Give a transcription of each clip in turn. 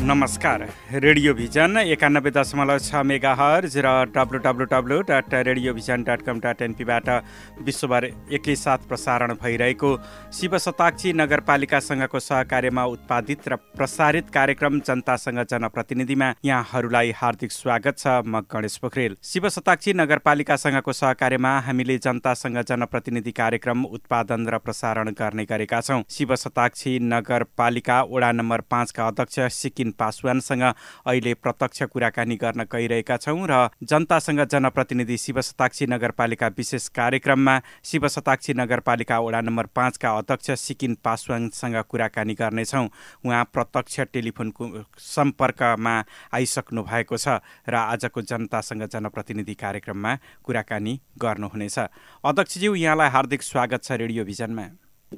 नमस्कार। Radio vision 91.6 megahertz र www.radiovision.com.np विश्वभर एकैसाथ प्रसारण भइरहेको शिवशताक्षी नगरपालिकासँगको सहकार्यमा उत्पादित र प्रसारित कार्यक्रम जनतासँग जनप्रतिनिधिमा यहाँहरूलाई हार्दिक स्वागत छ। म गणेश पोखरेल। शिवशताक्षी नगरपालिकासँगको सहकार्यमा हामीले जनतासँग जनप्रतिनिधि कार्यक्रम उत्पादन र प्रसारण गर्ने गरेका छौँ। शिवशताक्षी नगरपालिका वडा नम्बर 5 का अध्यक्ष सिकिन पासवानसँग अहिले प्रत्यक्ष कुराकानी गर्न गइरहेका छौँ र जनतासँग जनप्रतिनिधि शिवशताक्षी नगरपालिका विशेष कार्यक्रममा शिवशताक्षी नगरपालिका वडा नम्बर 5 का अध्यक्ष सिकिन पासवानसँग कुराकानी गर्नेछौँ। उहाँ प्रत्यक्ष टेलिफोनको सम्पर्कमा आइसक्नु भएको छ र आजको जनतासँग जनप्रतिनिधि कार्यक्रममा कुराकानी गर्नुहुनेछ। अध्यक्षज्यू, यहाँलाई हार्दिक स्वागत छ रेडियो भिजनमा।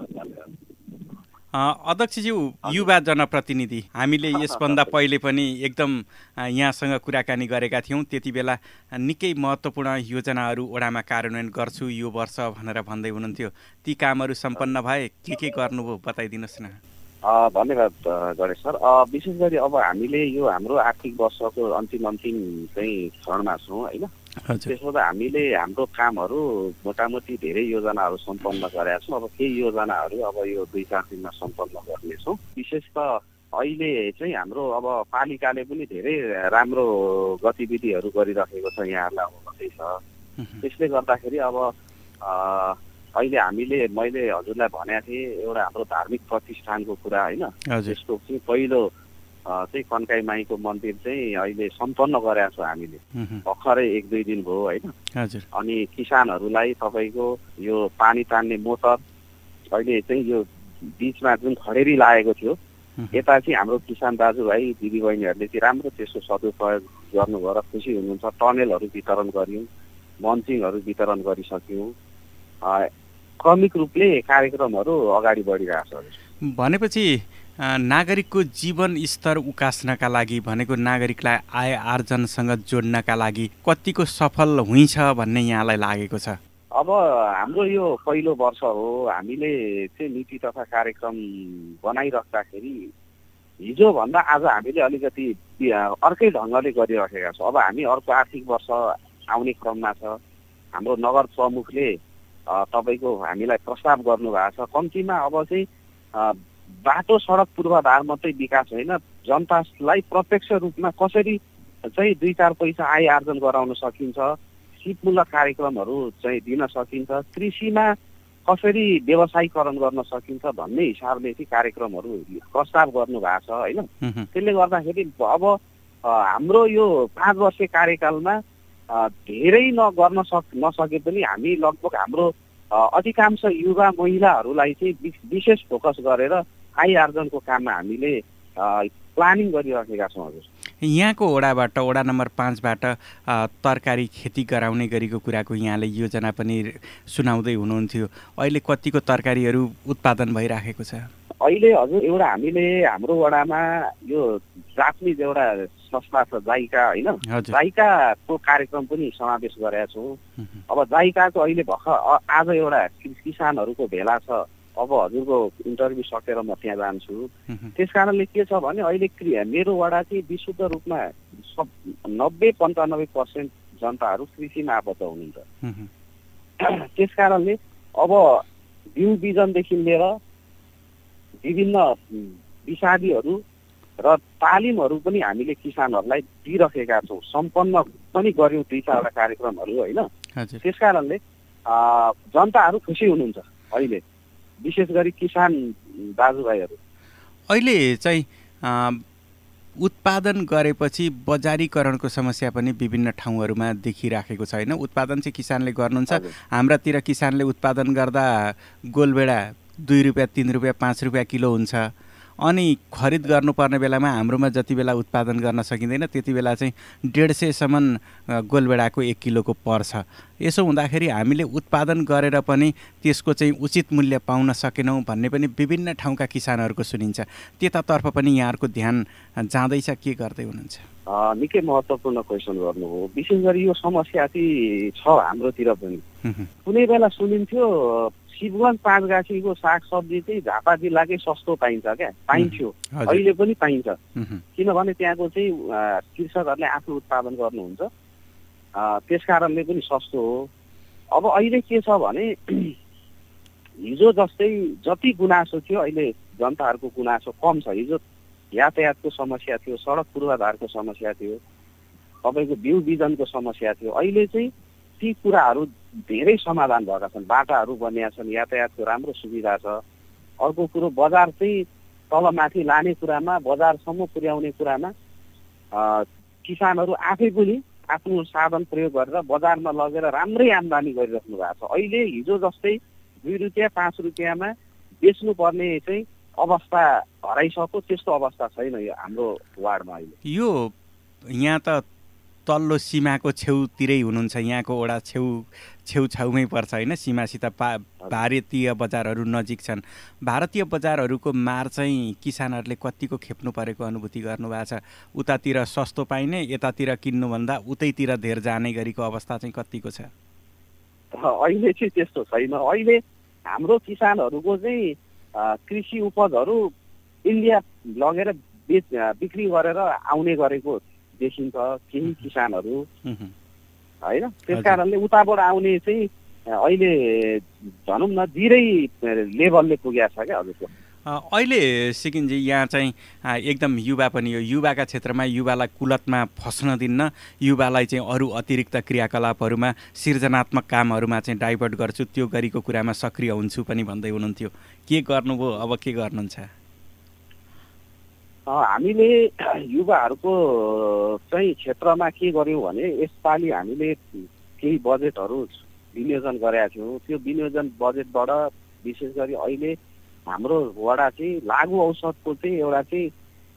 अध्यक्षज्यू, युवा जनप्रतिनिधि, हामीले यसभन्दा पहिले पनि एकदम यहाँसँग कुराकानी गरेका थियौँ। त्यति बेला निकै महत्त्वपूर्ण योजनाहरू वडामा कार्यान्वयन गर्छु यो वर्ष भनेर भन्दै हुनुहुन्थ्यो। ती कामहरू सम्पन्न भए के गर्नुभयो बताइदिनुहोस् न। धन्यवाद गणेश सर। विशेष गरी अब हामीले यो हाम्रो आर्थिक वर्षको अन्तिम चाहिँ क्षणमा छौँ होइन। त्यसमा त हामीले हाम्रो कामहरू मोटामोटी धेरै योजनाहरू सम्पन्न गरेका छौँ। अब केही योजनाहरू अब यो 2-4 दिनमा सम्पन्न गर्नेछौँ। विशेष त अहिले चाहिँ हाम्रो अब पालिकाले पनि धेरै राम्रो गतिविधिहरू गरिराखेको छ, यहाँहरूलाई अवगतै छ। त्यसले गर्दाखेरि अब अहिले मैले हजुरलाई भनेको थिएँ एउटा हाम्रो धार्मिक प्रतिष्ठानको कुरा होइन। त्यसको चाहिँ पहिलो चाहिँ कन्काई माईको मन्दिर चाहिँ अहिले सम्पन्न गरेका छौँ हामीले। भर्खरै 1-2 दिन भयो होइन। अनि किसानहरूलाई तपाईँको यो पानी तान्ने मोटर अहिले चाहिँ यो बिचमा जुन खडेरी लागेको थियो, यता चाहिँ हाम्रो किसान दाजुभाइ दिदीबहिनीहरूले चाहिँ राम्रो त्यसको सदुपयोग गर्नुभयो र खुसी हुनुहुन्छ। टनेलहरू वितरण गऱ्यौँ, मन्चिङहरू वितरण गरिसक्यौँ। क्रमिक रूपले कार्यक्रमहरू अगाडि बढिरहेको छ। भनेपछि नागरिकको जीवन स्तर उकास्नका लागि भनेको नागरिकलाई आय आर्जनसँग जोड्नका लागि कतिको सफल हुन्छ भन्ने यहाँलाई लागेको छ? अब हाम्रो यो पहिलो वर्ष हो। हामीले चाहिँ नीति तथा कार्यक्रम बनाइराख्दाखेरि हिजोभन्दा आज हामीले अलिकति अर्कै ढङ्गले गरिराखेका छौँ। अब हामी अर्को आर्थिक वर्ष आउने क्रममा छ। हाम्रो नगर प्रमुखले तपाईँको हामीलाई प्रस्ताव गर्नुभएको छ। कम्तीमा अब चाहिँ बाटो सडक पूर्वाधार मात्रै विकास होइन, जनतालाई प्रत्यक्ष रूपमा कसरी चाहिँ 2-4 पैसा आय आर्जन गराउन सकिन्छ, सिपमूलक कार्यक्रमहरू चाहिँ दिन सकिन्छ, कृषिमा कसरी व्यवसायीकरण गर्न सकिन्छ भन्ने हिसाबले चाहिँ कार्यक्रमहरू प्रस्ताव गर्नुभएको छ होइन। त्यसले गर्दाखेरि अब हाम्रो यो 5 वर्षे कार्यकालमा धेरै गर्न नसके पनि हामी लगभग हाम्रो अधिकांश युवा महिलाहरूलाई चाहिँ विशेष फोकस गरेर आय आर्जनको काममा हामीले प्लानिङ गरिराखेका छौँ। हजुर, यहाँको वडाबाट वडा नम्बर 5बाट तरकारी खेती गराउने गरेको कुराको यहाँले योजना पनि सुनाउँदै हुनुहुन्थ्यो। अहिले कतिको तरकारीहरू उत्पादन भइराखेको छ? अहिले हजुर एउटा हामीले हाम्रो वडामा यो जापानिज एउटा संस्था छ जाइका होइन, जाइकाको कार्यक्रम पनि समावेश गरेका छौँ। अब जाइकाको अहिले भर्खर आज एउटा किसानहरूको भेला छ। अब हजुरको इन्टरभ्यू सकेर म त्यहाँ जान्छु। त्यस कारणले के छ भने अहिले मेरो वडा चाहिँ विशुद्ध रूपमा 90-95% जनताहरू कृषिमा आबद्ध हुनुहुन्छ। त्यस कारणले अब बिउ बिजनदेखि लिएर विभिन्न विषादीहरू र तालिमहरू पनि हामीले किसानहरूलाई दिइराखेका छौँ। सम्पन्न पनि गऱ्यौँ 2-4 कार्यक्रमहरू होइन। त्यस कारणले जनताहरू खुसी हुनुहुन्छ अहिले, विशेष गरी किसान दाजुभाइहरू। अहिले चाहिँ उत्पादन गरेपछि बजारीकरणको समस्या पनि विभिन्न ठाउँहरूमा देखिराखेको छ होइन। उत्पादन चाहिँ किसानले गर्नुहुन्छ। हाम्रातिर किसानले उत्पादन गर्दा गोलबेडा 2 रुपियाँ 3 रुपियाँ 5 रुपियाँ किलो हुन्छ। अनि खरिद गर्नुपर्ने बेलामा हाम्रोमा जति बेला उत्पादन गर्न सकिँदैन त्यति बेला चाहिँ 150सम्म गोलबेडाको 1 किलोको पर्छ। यसो हुँदाखेरि हामीले उत्पादन गरेर पनि त्यसको चाहिँ उचित मूल्य पाउन सकेनौँ भन्ने पनि विभिन्न ठाउँका किसानहरूको सुनिन्छ। त्यतातर्फ पनि यहाँहरूको ध्यान जाँदैछ? के गर्दै हुनुहुन्छ? निकै महत्त्वपूर्ण क्वेसन गर्नुभयो। विशेष गरी यो समस्या चाहिँ छ हाम्रोतिर पनि। कुनै बेला सुनिन्थ्यो शिवगञ्ज पाँचगाछीको सागसब्जी चाहिँ झापा जिल्लाकै सस्तो पाइन्छ क्या, पाइन्थ्यो, अहिले पनि पाइन्छ। किनभने त्यहाँको चाहिँ कृषकहरूले आफू उत्पादन गर्नुहुन्छ, त्यस कारणले पनि सस्तो हो। अब अहिले के छ भने हिजो जस्तै जति गुनासो थियो अहिले जनताहरूको गुनासो कम छ। हिजो यातायातको समस्या थियो, सडक पूर्वाधारको समस्या थियो, तपाईँको बिउ बिजनको समस्या थियो। अहिले चाहिँ ती कुराहरू धेरै समाधान भएका छन्, बाटाहरू बनिएका छन्, यातायातको राम्रो सुविधा छ। अर्को कुरो बजार चाहिँ तलमाथि लाने कुरामा, बजारसम्म पुर्याउने कुरामा किसानहरू आफै पनि आफ्नो साधन प्रयोग गरेर बजारमा लगेर राम्रै आम्दानी गरिराख्नु भएको छ। अहिले हिजो जस्तै 2 रुपियाँ 5 रुपियाँमा बेच्नुपर्ने चाहिँ अवस्था हराइसक्यो, त्यस्तो अवस्था छैन यो हाम्रो वार्डमा अहिले। यो यहाँ त तल्लो सीमाको छेउतिरै हुनुहुन्छ, यहाँको वडा छेउछाउमै पर्छ होइन, सीमासित भारतीय बजारहरू नजिक छन्। भारतीय बजारहरूको मार चाहिँ किसानहरूले कतिको खेप्नु परेको अनुभूति गर्नुभएको छ? उतातिर सस्तो पाइने, यतातिर किन्नुभन्दा उतैतिर धेर जाने गरेको अवस्था चाहिँ कतिको छ? अहिले चाहिँ त्यस्तो छैन। अहिले हाम्रो किसानहरूको चाहिँ कृषि उपजहरू इन्डिया लगेर बिक्री गरेर आउने गरेको देखिन्छ केही किसानहरू होइन। त्यस कारणले उताबाट आउने चाहिँ अहिले भनौँ न जिरै लेभलले पुगेको छ क्या हजुरको। अहिले सिकिनजी यहाँ चाहिँ एकदम युवा पनि हो, युवाका क्षेत्रमा युवालाई कुलतमा फस्न दिन्न, युवालाई चाहिँ अरू अतिरिक्त क्रियाकलापहरूमा सृजनात्मक कामहरूमा चाहिँ डाइभर्ट गर्छु, त्यो गरेको कुरामा सक्रिय हुन्छु पनि भन्दै हुनुहुन्थ्यो। के गर्नुभयो, अब के गर्नुहुन्छ? हामीले युवाहरूको चाहिँ क्षेत्रमा के गर्यौँ भने यसपालि हामीले केही बजेटहरू विनियोजन गरेका थियौँ। त्यो विनियोजन बजेटबाट विशेष गरी अहिले हाम्रो वडा चाहिँ लागु औषधको चाहिँ एउटा चाहिँ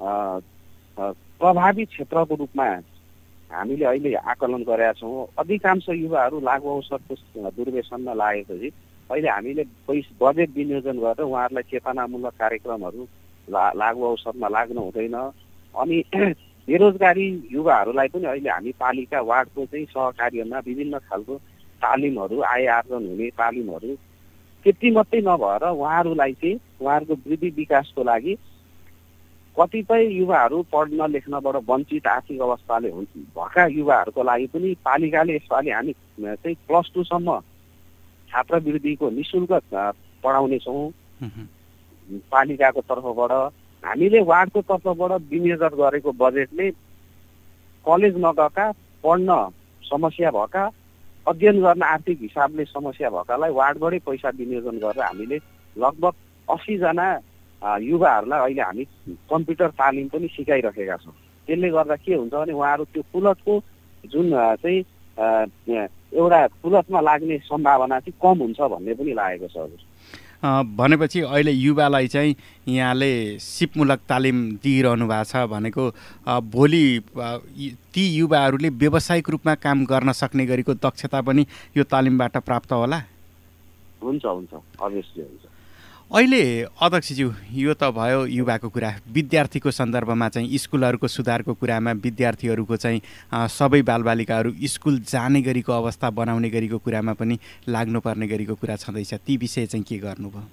प्रभावित क्षेत्रको रूपमा हामीले अहिले आकलन गरेका छौँ। अधिकांश युवाहरू लागु औषधको दुर्व्यसनमा लागेपछि अहिले हामीले बजेट विनियोजन गरेर उहाँहरूलाई चेतनामूलक कार्यक्रमहरू लागु औषधमा लाग्नु हुँदैन। अनि बेरोजगारी युवाहरूलाई पनि अहिले हामी पालिका वार्डको चाहिँ सहकार्यमा विभिन्न खालको तालिमहरू, आय आर्जन हुने तालिमहरू त्यति मात्रै नभएर उहाँहरूलाई चाहिँ उहाँहरूको वृद्धि विकासको लागि कतिपय युवाहरू पढ्न लेख्नबाट वञ्चित आर्थिक अवस्थाले भएका युवाहरूको लागि पनि पालिकाले यसपालि हामी चाहिँ +2 सम्म छात्रवृत्तिको निःशुल्क पढाउनेछौँ। पालिकाको तर्फबाट हामीले वार्डको तर्फबाट विनियोजन गरेको बजेटले कलेज नगएका, पढ्न समस्या भएका, अध्ययन गर्न आर्थिक हिसाबले समस्या भएकालाई वार्डबाटै पैसा विनियोजन गरेर हामीले लगभग 80 जना युवाहरूलाई अहिले हामी कम्प्युटर तालिम पनि सिकाइरहेका छौँ। त्यसले गर्दा के हुन्छ भने उहाँहरू त्यो कुलतको जुन चाहिँ एउटा कुलतमा लाग्ने सम्भावना चाहिँ कम हुन्छ भन्ने पनि लागेको छ हजुर। भनेपछि अहिले युवालाई चाहिँ यहाँले सिपमूलक तालिम दिइरहनु भएको छ भनेको भोलि ती युवाहरूले व्यावसायिक रूपमा काम गर्न सक्ने गरेको दक्षता पनि यो तालिमबाट प्राप्त होला? हुन्छ हुन्छ, अवश्य हुन्छ। अहिले अध्यक्षज्यू यो त भयो युवाको कुरा, विद्यार्थीको सन्दर्भमा चाहिँ स्कुलहरूको सुधारको कुरामा विद्यार्थीहरूको चाहिँ सबै बालबालिकाहरू स्कुल जाने गरेको अवस्था बनाउने गरेको कुरामा पनि लाग्नुपर्ने गरेको कुरा छँदैछ, ती विषय चाहिँ के गर्नुभयो?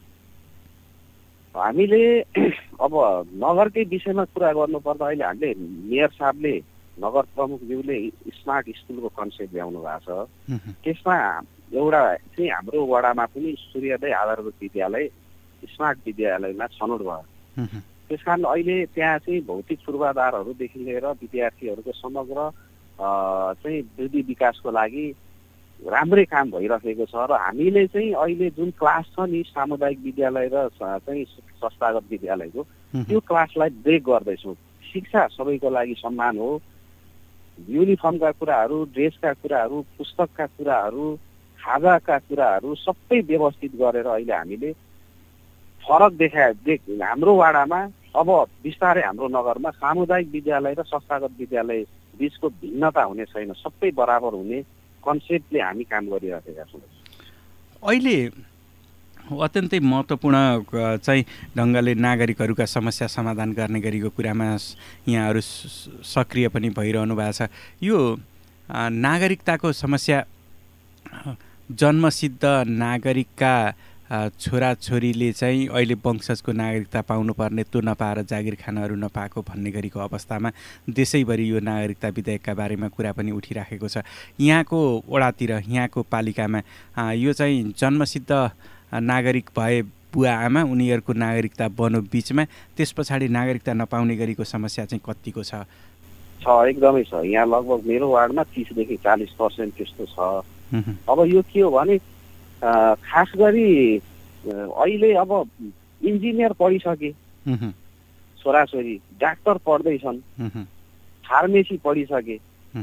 हामीले अब नगरकै विषयमा कुरा गर्नुपर्दा अहिले हामीले मेयर साहबले, नगर प्रमुखज्यूले स्मार्ट स्कुलको कन्सेप्ट ल्याउनु भएको छ। त्यसमा एउटा चाहिँ हाम्रो वडामा पनि सूर्योदय आधारभूत विद्यालय स्मार्ट विद्यालयमा छनौट भयो। त्यस कारण अहिले त्यहाँ चाहिँ भौतिक पूर्वाधारहरूदेखि लिएर विद्यार्थीहरूको समग्र चाहिँ वृद्धि विकासको लागि राम्रै काम भइरहेको छ। र हामीले चाहिँ अहिले जुन क्लास छ नि सामुदायिक विद्यालय र चाहिँ संस्थागत विद्यालयको, त्यो क्लासलाई ब्रेक गर्दैछौँ। शिक्षा सबैको लागि सम्मान हो। युनिफर्मका कुराहरू, ड्रेसका कुराहरू, पुस्तकका कुराहरू, खाजाका कुराहरू सबै व्यवस्थित गरेर अहिले हामीले फरक हाम्रो वाडामा अब बिस्तारै हाम्रो नगरमा सामुदायिक विद्यालय र संस्थागत विद्यालय बिचको भिन्नता हुने छैन, सबै बराबर हुने कन्सेप्टले हामी काम गरिरहेका छौँ। अहिले अत्यन्तै महत्त्वपूर्ण चाहिँ ढङ्गले नागरिकहरूका समस्या समाधान गर्ने गरेको कुरामा यहाँहरू सक्रिय पनि भइरहनु भएको छ। यो नागरिकताको समस्या जन्मसिद्ध नागरिकका छोराछोरीले चाहिँ अहिले वंशजको नागरिकता पाउनुपर्ने त्यो नपाएर जागिर खानहरू नपाएको भन्ने गरेको अवस्थामा देशैभरि यो नागरिकता विधेयकका बारेमा कुरा पनि उठिराखेको छ। यहाँको वडातिर, यहाँको पालिकामा यो चाहिँ जन्मसिद्ध नागरिक भए बुवा आमा उनीहरूको नागरिकता बनो बिचमा त्यस पछाडि नागरिकता नपाउने गरेको समस्या चाहिँ कतिको छ? एकदमै छ। यहाँ लगभग मेरो वार्डमा 30 देखि 40% त्यस्तो छ। अब यो के हो भने खास गरी अहिले अब इन्जिनियर पढिसके छोराछोरी, डाक्टर पढ्दैछन्, फार्मेसी पढिसके,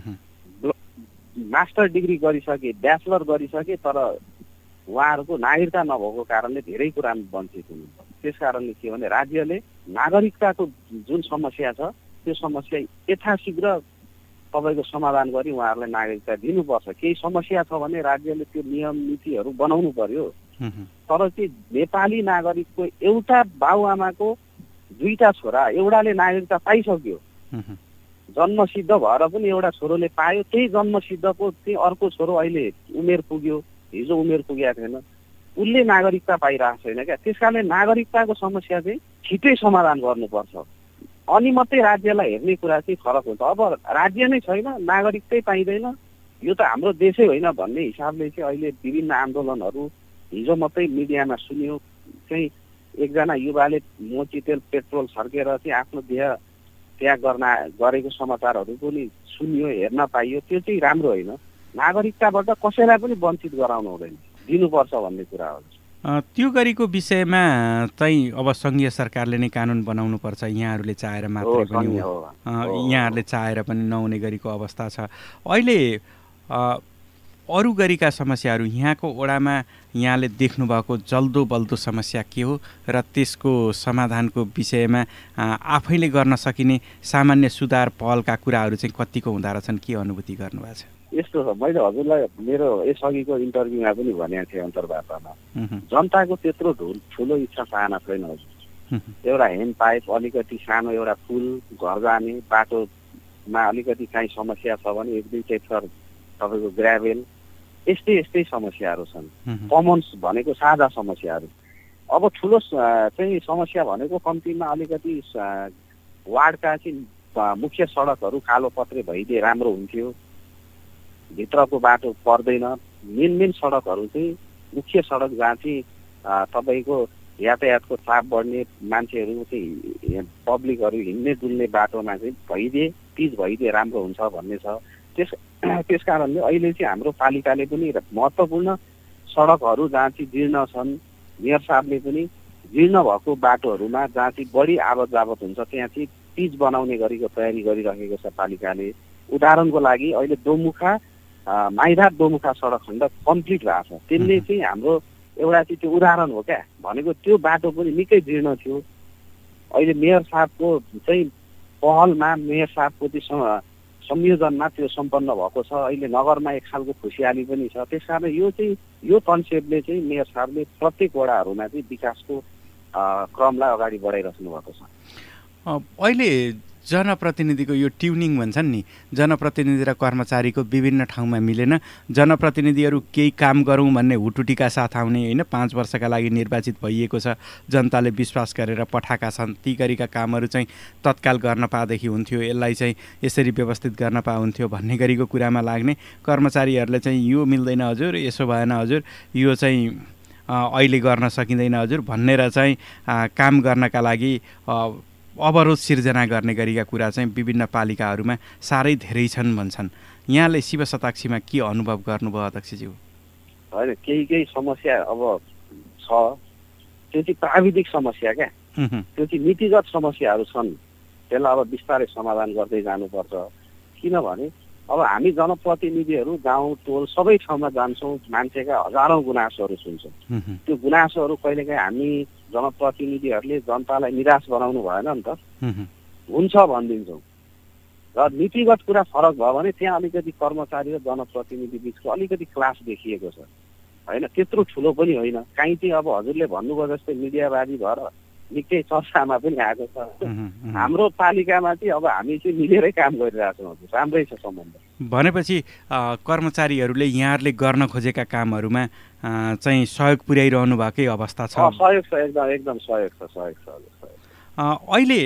मास्टर डिग्री गरिसके, ब्याचलर गरिसके, तर उहाँहरूको नागरिकता नभएको कारणले धेरै कुरामा वञ्चित हुनुहुन्छ। त्यस कारणले के भने राज्यले नागरिकताको जुन समस्या छ त्यो समस्या यथाशीघ्र तपाईँको समाधान गरी उहाँहरूलाई नागरिकता दिनुपर्छ। केही समस्या छ भने राज्यले त्यो नियम नीतिहरू बनाउनु पर्यो। तर चाहिँ नेपाली नागरिकको एउटा बाबुआमाको 2टा छोरा, एउटाले नागरिकता पाइसक्यो, जन्मसिद्ध भएर पनि एउटा छोरोले पायो, त्यही जन्मसिद्धको त्यही अर्को छोरो अहिले उमेर पुग्यो, हिजो उमेर पुगेको थिएन, उसले नागरिकता पाइरहेको छैन क्या। त्यस कारणले नागरिकताको समस्या चाहिँ छिटै समाधान गर्नुपर्छ। अनि मात्रै राज्यलाई हेर्ने कुरा चाहिँ फरक हुन्छ। अब राज्य नै छैन, नागरिकतै पाइँदैन, यो त हाम्रो देशै होइन भन्ने हिसाबले चाहिँ अहिले विभिन्न आन्दोलनहरू हिजो मात्रै मिडियामा सुनियो। चाहिँ एकजना युवाले मोचितेल पेट्रोल छर्केर चाहिँ आफ्नो देह त्याग गरेको समाचारहरू पनि सुनियो, हेर्न पाइयो। त्यो चाहिँ राम्रो होइन। नागरिकताबाट कसैलाई पनि वञ्चित गराउनु हुँदैन, दिनुपर्छ भन्ने कुरा हो। त्यो गरेको विषयमा चाहिँ अब सङ्घीय सरकारले नै कानुन बनाउनु पर्छ। यहाँहरूले चाहेर मात्रै पनि यहाँहरूले चाहेर पनि नहुने गरेको अवस्था छ। अहिले अरू गरीका समस्याहरू यहाँको वडामा यहाँले देख्नुभएको जल्दो बल्दो समस्या के हो र त्यसको समाधानको विषयमा आफैले गर्न सकिने सामान्य सुधार पहलका कुराहरू चाहिँ कतिको हुँदो रहेछन्? के अनुभूति गर्नुभएको छ? यस्तो छ, मैले हजुरलाई मेरो यसअघिको इन्टरभ्यूमा पनि भनेको थिएँ अन्तर्वार्तामा, जनताको त्यत्रो ठुलो इच्छा चाहना छैन हजुर। एउटा ह्यान्ड पाइप, अलिकति सानो एउटा पुल, घर जाने बाटोमा अलिकति काहीँ समस्या छ भने 1-2 टेक्टर तपाईँको ग्राभेल, यस्तै समस्याहरू छन्। कमन्स भनेको साझा समस्याहरू। अब ठुलो चाहिँ समस्या भनेको कम्तीमा अलिकति वार्डका चाहिँ मुख्य सडकहरू कालो पत्रे भइदिए राम्रो हुन्थ्यो। भित्रको बाटो पर्दैन। मेन सडकहरू चाहिँ मुख्य सडक जहाँ चाहिँ तपाईँको यातायातको चाप बढ्ने, मान्छेहरू चाहिँ पब्लिकहरू हिँड्ने डुल्ने बाटोमा चाहिँ भइदिए, पिच भइदिए राम्रो हुन्छ भन्ने छ। त्यस कारणले अहिले चाहिँ हाम्रो पालिकाले पनि महत्त्वपूर्ण सडकहरू जहाँ चाहिँ जीर्ण छन्, मेयर साहबले पनि जीर्ण भएको बाटोहरूमा जहाँ चाहिँ बढी आवत जावत हुन्छ त्यहाँ चाहिँ पिच बनाउने गरेको तयारी गरिरहेको छ पालिकाले। उदाहरणको लागि अहिले माइधार दोमुखा सडक खण्ड कम्प्लिट भएको छ। त्यसले चाहिँ हाम्रो एउटा चाहिँ त्यो उदाहरण हो क्या। भनेको त्यो बाटो पनि निकै जीर्ण थियो। अहिले मेयर साहबको चाहिँ पहलमा, मेयर साहबको चाहिँ संयोजनमा त्यो सम्पन्न भएको छ। अहिले नगरमा एक खालको खुसियाली पनि छ। त्यस कारण यो कन्सेप्टले चाहिँ मेयर साहबले प्रत्येक वडाहरूमा चाहिँ विकासको क्रमलाई अगाडि बढाइराख्नु भएको छ। अहिले जनप्रतिनिधिको यो ट्युनिङ भन्छन् नि, जनप्रतिनिधि र कर्मचारीको विभिन्न ठाउँमा मिलेन। जनप्रतिनिधिहरू केही काम गरौँ भन्ने हुटुटीका साथ आउने होइन, 5 वर्षका लागि निर्वाचित भइएको छ, जनताले विश्वास गरेर पठाएका छन्, ती गरेका कामहरू चाहिँ तत्काल गर्न पाएदेखि हुन्थ्यो, यसलाई चाहिँ यसरी व्यवस्थित गर्न पाउँथ्यो भन्ने गरेको कुरामा लाग्ने। कर्मचारीहरूले चाहिँ यो मिल्दैन हजुर, यसो भएन हजुर, यो चाहिँ अहिले गर्न सकिँदैन हजुर भनेर चाहिँ काम गर्नका लागि अवरोध सिर्जना गर्ने गरेका कुरा चाहिँ विभिन्न पालिकाहरूमा साह्रै धेरै छन् भन्छन्। यहाँले शिव शताक्षीमा के अनुभव गर्नुभयो अध्यक्षज्यू? होइन, केही समस्या अब छ, त्यो चाहिँ प्राविधिक समस्या क्या। त्यो चाहिँ नीतिगत समस्याहरू छन्, त्यसलाई अब बिस्तारै समाधान गर्दै जानुपर्छ। किनभने अब हामी जनप्रतिनिधिहरू गाउँ टोल सबै ठाउँमा जान्छौँ, मान्छेका हजारौँ गुनासोहरू सुन्छौँ। त्यो गुनासोहरू कहिलेकाहीँ हामी जनप्रतिनिधिहरूले जनतालाई निराश बनाउनु भएन नि त, हुन्छ भनिदिन्छौँ। र नीतिगत कुरा फरक भयो भने त्यहाँ अलिकति कर्मचारी र जनप्रतिनिधि बिचको अलिकति क्लास देखिएको छ होइन। त्यत्रो ठुलो पनि होइन। काहीँ चाहिँ अब हजुरले भन्नुभयो जस्तै मिडियाबाजी भएर निकै चर्चामा पनि आएको छ। हाम्रो पालिकामा चाहिँ अब हामी चाहिँ मिलेरै काम गरिरहेछौँ, राम्रै छ सम्बन्ध। भनेपछि कर्मचारीहरूले यहाँहरूले गर्न खोजेका कामहरूमा चाहिँ सहयोग पुर्याइरहनु भएकै अवस्था छ? सहयोग छ, एकदम सहयोग छ। अहिले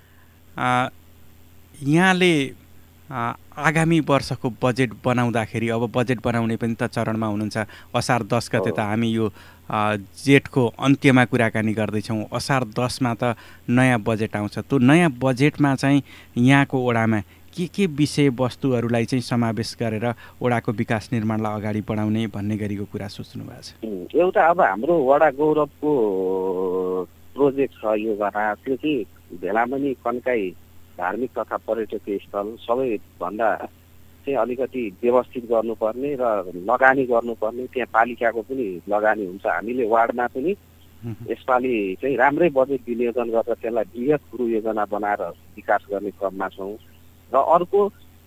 यहाँले आगामी वर्षको बजेट बनाउँदाखेरि, अब बजेट बनाउने पनि त चरणमा हुनुहुन्छ, असार 10 गते त हामी यो जेठको अन्त्यमा कुराकानी गर्दैछौँ, असार 10मा त नयाँ बजेट आउँछ। त्यो नयाँ बजेटमा चाहिँ यहाँको ओडामा के विषयवस्तुहरूलाई चाहिँ समावेश गरेर ओडाको विकास निर्माणलाई अगाडि बढाउने भन्ने गरीको कुरा सोच्नु भएको छ? एउटा अब हाम्रो वडा गौरवको प्रोजेक्ट छ योजना, त्यो चाहिँ भेलामनी कन्काई धार्मिक तथा पर्यटकीय स्थल सबैभन्दा चाहिँ अलिकति व्यवस्थित गर्नुपर्ने र लगानी गर्नुपर्ने, त्यहाँ पालिकाको पनि लगानी हुन्छ। हामीले वार्डमा पनि यसपालि चाहिँ राम्रै बजेट विनियोजन गरेर त्यसलाई बृहत गुरु योजना बनाएर विकास गर्ने क्रममा छौँ। र अर्को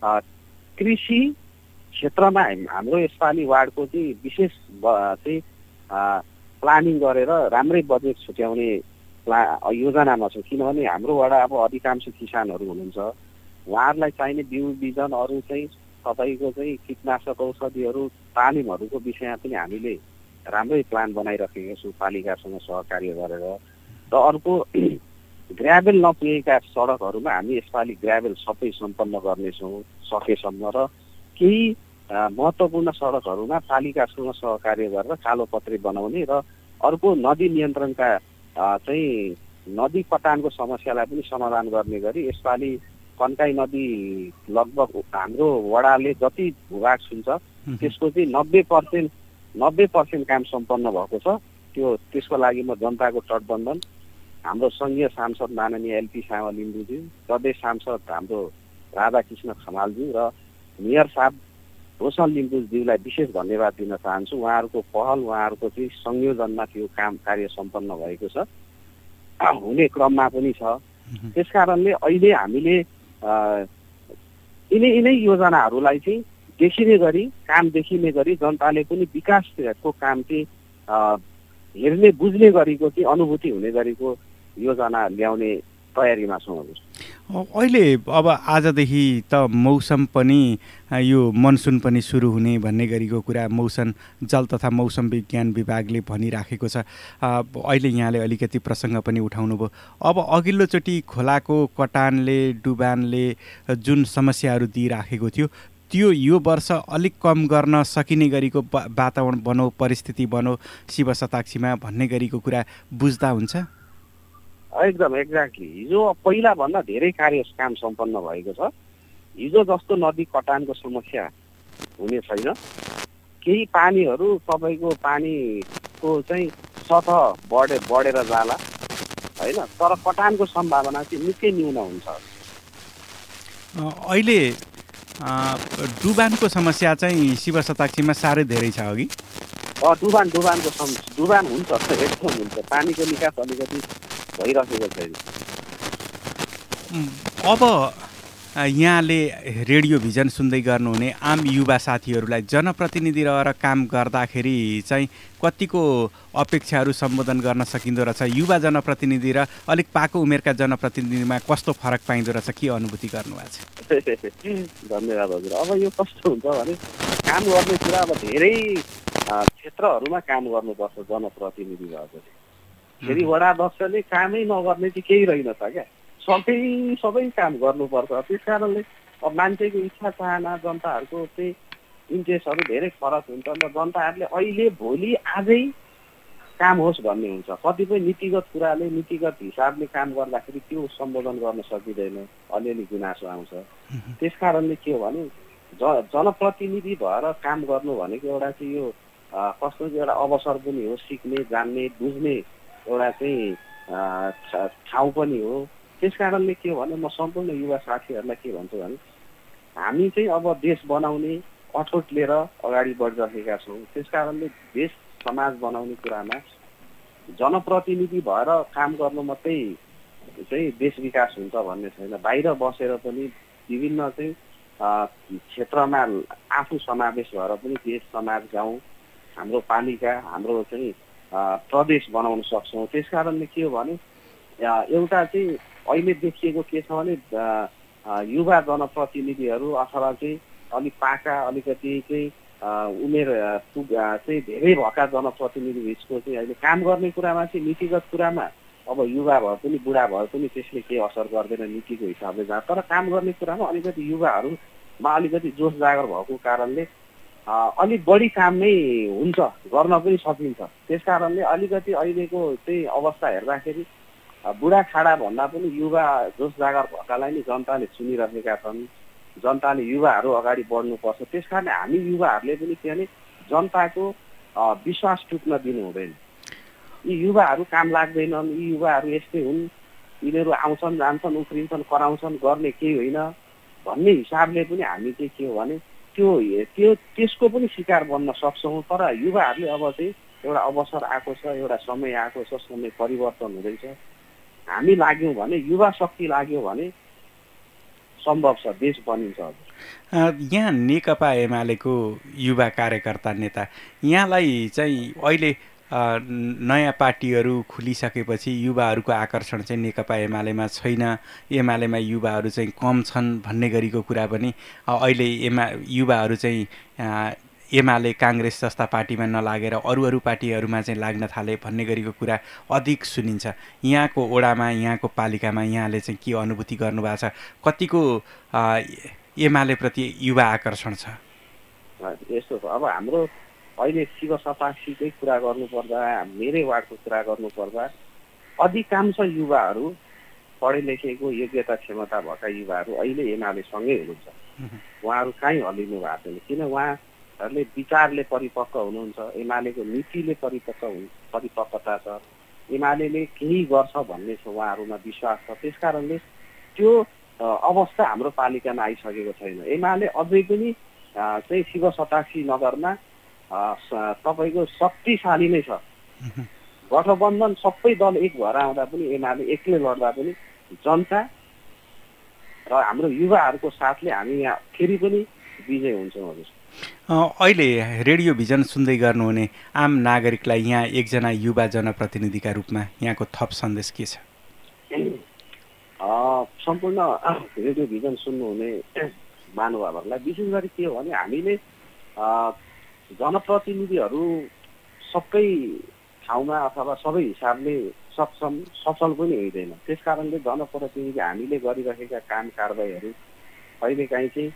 कृषि क्षेत्रमा हाम्रो यसपालि वार्डको चाहिँ विशेष चाहिँ प्लानिङ गरेर राम्रै बजेट छुट्याउने योजनामा छ। किनभने हाम्रो वडा अब अधिकांश किसानहरू हुनुहुन्छ, उहाँहरूलाई चाहिने बिउ बिजन अरू चाहिँ तपाईँको चाहिँ कीटनाशक औषधिहरू तालिमहरूको विषयमा पनि हामीले राम्रै प्लान बनाइराखेका छौँ पालिकासँग सहकार्य गरेर। र अर्को ग्राभेल नपुगेका सडकहरूमा हामी यसपालि ग्राभेल सबै सम्पन्न गर्नेछौँ सकेसम्म, र केही महत्त्वपूर्ण सडकहरूमा पालिकासँग सहकार्य गरेर कालोपत्री बनाउने, र अर्को नदी नियन्त्रणका चाहिँ नदी कटानको समस्यालाई पनि समाधान गर्ने गरी यसपालि कन्काई नदी लगभग हाम्रो वडाले जति भूभाग छुन्छ त्यसको चाहिँ 90% काम सम्पन्न भएको छ। त्यसको लागि म जनताको तटबन्धन, हाम्रो सङ्घीय सांसद माननीय एलपी सामा लिम्बुज्यू, प्रदेश सांसद हाम्रो राधाकृष्ण खमालज्यू र मेयर साहब रोशन लिम्बुज्यूलाई विशेष धन्यवाद दिन चाहन्छु। उहाँहरूको पहल, उहाँहरूको चाहिँ संयोजनमा त्यो कार्य सम्पन्न भएको छ, हुने क्रममा पनि छ। त्यसकारणले अहिले हामीले यिनै योजनाहरूलाई चाहिँ काम देखिने गरी जनताले पनि विकासको काम चाहिँ हेर्ने बुझ्ने गरेको चाहिँ अनुभूति हुने गरेको योजना ल्याउने तयारीमा छौँ। अहिले अब आजदेखि त मौसम पनि, यो मनसुन पनि सुरु हुने भन्ने गरीको कुरा मौसम जल तथा मौसम विज्ञान विभागले भनिराखेको छ। अहिले यहाँले अलिकति प्रसङ्ग पनि उठाउनु भयो। अब अघिल्लोचोटि खोलाको कटानले, डुबानले जुन समस्याहरू दिइराखेको थियो, त्यो यो वर्ष अलिक कम गर्न सकिने गरीको वातावरण बनौ, परिस्थिति बनौ शिव शताक्षीमा भन्ने गरीको कुरा बुझ्दा हुन्छ? एकदम एक्ज्याक्टली। हिजो पहिलाभन्दा धेरै काम सम्पन्न भएको छ। हिजो जस्तो नदी कटानको समस्या हुने छैन। केही पानीहरू तपाईँको पानीको चाहिँ सतह बढेर जाला होइन, तर कटानको सम्भावना चाहिँ निकै न्यून हुन्छ। अहिले डुबानको समस्या चाहिँ शिव शताक्षीमा साह्रै धेरै छ अघि? डुबान हुन्छ, एकदम हुन्छ। पानीको निकास अलिकति भइरहेको छैन। अब यहाँले रेडियो भिजन सुन्दै गर्नुहुने आम युवा साथीहरूलाई जनप्रतिनिधि रहेर काम गर्दाखेरि चाहिँ कतिको अपेक्षाहरू सम्बोधन गर्न सकिँदो रहेछ? युवा जनप्रतिनिधि र अलिक पाको उमेरका जनप्रतिनिधिमा कस्तो फरक पाइँदो रहेछ? के अनुभूति गर्नुभएको छ? धन्यवाद हजुर। अब यो कस्तो हुन्छ भने काम गर्ने कुरा अब धेरै क्षेत्रहरूमा काम गर्नुपर्छ जनप्रतिनिधि भएपछि। फेरि वडा अध्यक्षले कामै नगर्ने चाहिँ केही रहेनछ क्या, सबै काम गर्नुपर्छ। त्यस कारणले अब मान्छेको इच्छा चाहना, जनताहरूको चाहिँ इन्ट्रेस्टहरू धेरै फरक हुन्छ र जनताहरूले अहिले भोलि आजै काम होस् भन्ने हुन्छ। कतिपय नीतिगत कुराले, नीतिगत हिसाबले काम गर्दाखेरि त्यो सम्बोधन गर्न सकिँदैन, अलिअलि गुनासो आउँछ। त्यस कारणले के हो भने जनप्रतिनिधि भएर काम गर्नु भनेको एउटा चाहिँ यो कस्तो एउटा अवसर पनि हो, सिक्ने, जान्ने, बुझ्ने एउटा चाहिँ ठाउँ पनि हो। त्यस कारणले के हो भने म सम्पूर्ण युवा साथीहरूलाई के भन्छु भने हामी चाहिँ अब देश बनाउने अठोट लिएर अगाडि बढिरहेका छौँ। त्यस कारणले देश समाज बनाउने कुरामा जनप्रतिनिधि भएर काम गर्नु मात्रै चाहिँ देश विकास हुन्छ भन्ने छैन। बाहिर बसेर पनि विभिन्न चाहिँ क्षेत्रमा आफू समावेश भएर पनि देश, समाज, गाउँ, हाम्रो पालिका, हाम्रो चाहिँ प्रदेश बनाउन सक्छौँ। त्यस कारणले के हो भने एउटा चाहिँ अहिले देखिएको के छ भने युवा जनप्रतिनिधिहरू अथवा चाहिँ अलिक पाका अलिकति चाहिँ उमेर चाहिँ धेरै भएका जनप्रतिनिधि बिचको चाहिँ अहिले काम गर्ने कुरामा चाहिँ नीतिगत कुरामा अब युवा भए पनि बुढा भए पनि त्यसले केही असर गर्दैन नीतिको हिसाबले जहाँ, तर काम गर्ने कुरामा अलिकति युवाहरूमा अलिकति जोस जागर भएको कारणले अलिक बढी काम नै हुन्छ, गर्न पनि सकिन्छ। त्यस कारणले अलिकति अहिलेको चाहिँ अवस्था हेर्दाखेरि बुढाखाडा भन्दा पनि युवा जोस जागर भएकालाई नै जनताले चुनिरहेका छन्। जनताले युवाहरू अगाडि बढ्नुपर्छ। त्यस कारण हामी युवाहरूले पनि के भने जनताको विश्वास टुट्न दिनु हुँदैन। यी युवाहरू काम लाग्दैनन्, यी युवाहरू यस्तै हुन्, यिनीहरू आउँछन् जान्छन् उफ्रिन्छन् कराउँछन् गर्ने केही होइन भन्ने हिसाबले पनि हामी चाहिँ के हो भने त्यसको पनि शिकार बन्न सक्छौँ। तर युवाहरूले अब चाहिँ एउटा अवसर आएको छ, एउटा समय आएको छ, समय परिवर्तन हुँदैछ। हामी लाग्यौँ भने, युवा शक्ति लाग्यो भने सम्भव छ, देश बनिन्छ। यहाँ नेकपा एमालेको युवा कार्यकर्ता नेता, यहाँलाई चाहिँ अहिले नयाँ पार्टीहरू खुलिसकेपछि युवाहरूको आकर्षण चाहिँ नेकपा एमालेमा छैन, एमालेमा युवाहरू चाहिँ कम छन् भन्ने गरीको कुरा पनि अहिले युवाहरू चाहिँ एमाले काङ्ग्रेस जस्ता पार्टीमा नलागेर अरू पार्टीहरूमा चाहिँ लाग्न थाले भन्ने गरीको कुरा अधिक सुनिन्छ। यहाँको ओडामा, यहाँको पालिकामा यहाँले चाहिँ के अनुभूति गर्नुभएको छ? कतिको एमालेप्रति युवा आकर्षण छ? यस्तो छ, अब हाम्रो अहिले शिव शताक्षीकै कुरा गर्नुपर्दा, मेरै वार्डको कुरा गर्नुपर्दा अधिकांश युवाहरू पढे लेखेको योग्यता क्षमता भएका युवाहरू अहिले एमालेसँगै हुनुहुन्छ। उहाँहरू कहीँ हल्लिनु भएको छैन, किन उहाँहरूले विचारले परिपक्व हुनुहुन्छ, एमालेको नीतिले परिपक्वता छ, एमाले केही गर्छ भन्ने छ उहाँहरूमा विश्वास छ। त्यस कारणले त्यो अवस्था हाम्रो पालिकामा आइसकेको छैन। एमाले अझै पनि चाहिँ शिव शताक्षी नगरमा तपाईँको शक्तिशाली नै छ। गठबन्धन सबै दल एक भएर आउँदा पनि एमाले एक्लै लड्दा पनि जनता र हाम्रो युवाहरूको साथले हामी यहाँ फेरि पनि विजय हुन्छौँ। हजुर, अहिले रेडियो भिजन सुन्दै गर्नुहुने आम नागरिकलाई यहाँ एकजना युवा जनप्रतिनिधिका रूपमा यहाँको थप सन्देश के छ? सम्पूर्ण रेडियो भिजन सुन्नुहुने महानुभावहरूलाई विशेष गरी के हो भने हामीले जनप्रतिनिधिहरू सबै ठाउँमा अथवा सबै हिसाबले सफल पनि हुँदैन। त्यस कारणले जनप्रतिनिधि हामीले गरिरहेका काम कारबाहीहरू कहिलेकाहीँ चाहिँ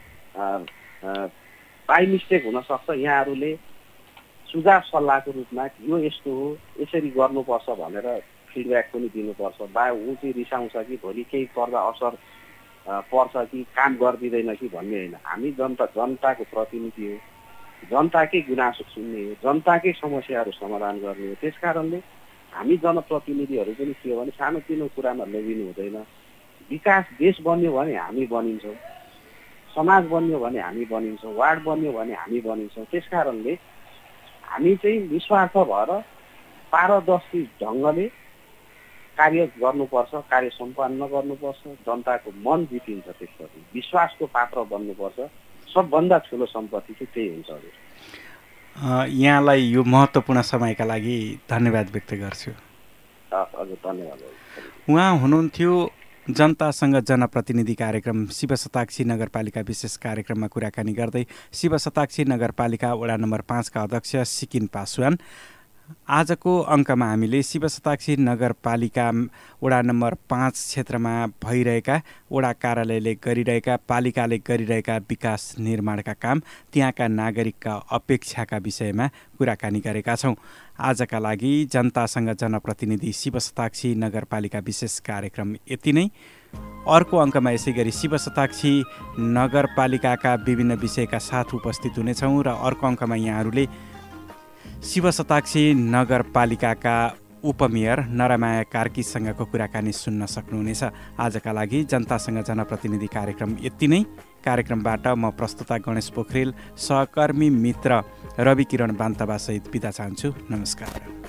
बाई मिस्टेक हुनसक्छ। यहाँहरूले सुझाव सल्लाहको रूपमा यो यस्तो हो, यसरी गर्नुपर्छ भनेर फिडब्याक पनि दिनुपर्छ। ऊ चाहिँ रिसाउँछ कि भोलि केही पर्दा असर पर्छ कि काम गरिदिँदैन कि भन्ने होइन। हामी जनताको प्रतिनिधि हो, जनताकै गुनासो सुन्ने हो, जनताकै समस्याहरू समाधान गर्ने हो। त्यस कारणले हामी जनप्रतिनिधिहरू पनि के हो भने सानोतिनो कुरामा लगिनु हुँदैन। विकास देश बन्यो भने हामी बनिन्छौँ, समाज बन्यो भने हामी बनिन्छौँ, वार्ड बन्यो भने हामी बनिन्छौँ। त्यस कारणले हामी चाहिँ निस्वार्थ भएर पारदर्शी ढङ्गले कार्य गर्नुपर्छ, कार्य सम्पन्न गर्नुपर्छ। जनताको मन जितिन्छ, त्यसपछि विश्वासको पात्र बन्नुपर्छ। सबभन्दा ठुलो सम्पत्ति चाहिँ त्यही हुन्छ। यहाँलाई यो महत्त्वपूर्ण समयका लागि धन्यवाद व्यक्त गर्छु। हजुर, धन्यवाद। उहाँ हुनुहुन्थ्यो जनतासँग जनप्रतिनिधि कार्यक्रम शिव शताक्षी नगरपालिका विशेष कार्यक्रममा कुराकानी गर्दै शिव शताक्षी नगरपालिका वडा नम्बर 5 का अध्यक्ष सिकिन पासवान। आजको अङ्कमा हामीले शिव शताक्षी नगरपालिका वडा नम्बर 5 क्षेत्रमा भइरहेका वडा कार्यालयले गरिरहेका, पालिकाले गरिरहेका विकास निर्माणका काम, त्यहाँका नागरिकका अपेक्षाका विषयमा कुराकानी गरेका छौँ। आजका लागि जनतासँग जनप्रतिनिधि शिव शताक्षी नगरपालिका विशेष कार्यक्रम यति नै। अर्को अङ्कमा यसै गरी शिव शताक्षी नगरपालिकाका विभिन्न विषयका साथ उपस्थित हुनेछौँ र अर्को अङ्कमा यहाँहरूले शिव शताक्षी नगरपालिकाका उपमेयर नरमाया कार्कीसँगको कुराकानी सुन्न सक्नुहुनेछ। आजका लागि जनतासँग जनप्रतिनिधि कार्यक्रम यति नै। कार्यक्रमबाट म प्रस्तुता गणेश पोखरेल, सहकर्मी मित्र रवि किरण बान्तवासहित बिदा चाहन्छु। नमस्कार।